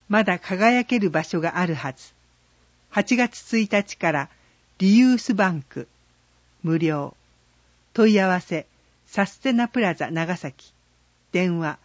まだ輝ける場所があるはず。8月1日からリユースバンク無料。問い合わせサステナプラザ長崎。電話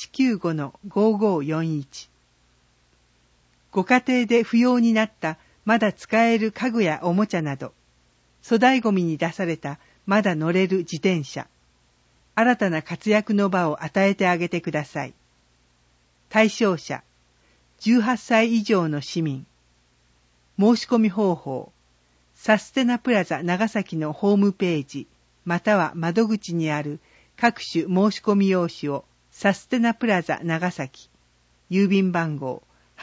895-5541。ご家庭で不要になったまだ使える家具やおもちゃなど、粗大ごみに出されたまだ乗れる自転車、新たな活躍の場を与えてあげてください。対象者、18歳以上の市民。申し込み方法、サステナプラザ長崎のホームページ、または窓口にある各種申し込み用紙をサステナプラザ長崎、郵便番号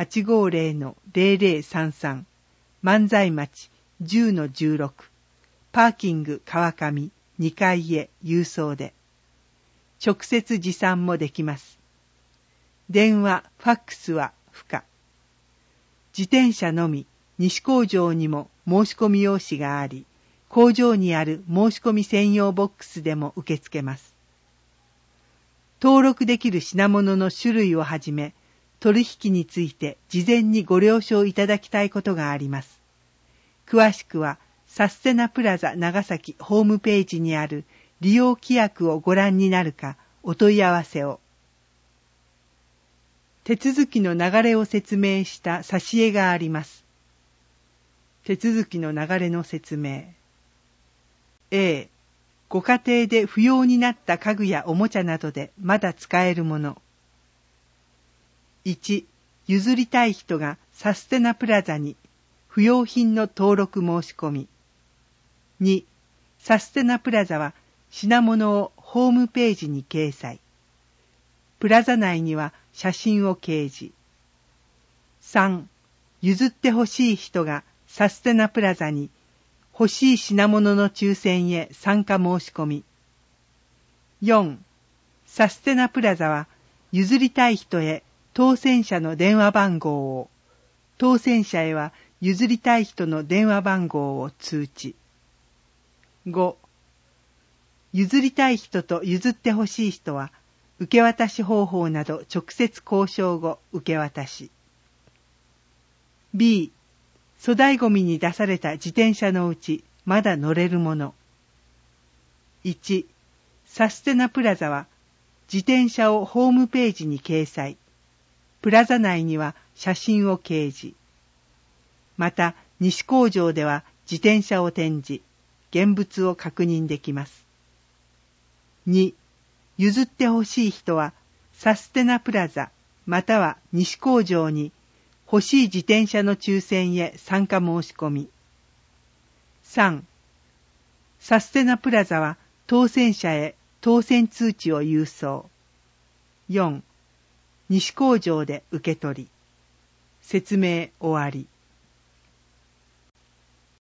850-0033、万歳町 10-16、パーキング川上2階へ郵送で。直接持参もできます。電話、ファックスは不可。自転車のみ、西工場にも申し込み用紙があり、工場にある申し込み専用ボックスでも受け付けます。登録できる品物の種類をはじめ、取引について事前にご了承いただきたいことがあります。詳しくは、サステナプラザ長崎ホームページにある利用規約をご覧になるか、お問い合わせを。手続きの流れを説明した挿絵があります。手続きの流れの説明。A、ご家庭で不要になった家具やおもちゃなどでまだ使えるもの。1、譲りたい人がサステナプラザに不要品の登録申し込み。2、サステナプラザは品物をホームページに掲載。プラザ内には写真を掲示。3、譲ってほしい人がサステナプラザに欲しい品物の抽選へ参加申し込み。4、サステナプラザは譲りたい人へ当選者の電話番号を、当選者へは譲りたい人の電話番号を通知。5、譲りたい人と譲ってほしい人は、受け渡し方法など直接交渉後受け渡し。B、粗大ごみに出された自転車のうちまだ乗れるもの。1、サステナプラザは自転車をホームページに掲載。プラザ内には写真を掲示。また、西工場では自転車を展示、現物を確認できます。2、譲ってほしい人は、サステナプラザ、または西工場に欲しい自転車の抽選へ参加申し込み。3、サステナプラザは当選者へ当選通知を郵送。4、西工場で受け取り。説明終わり。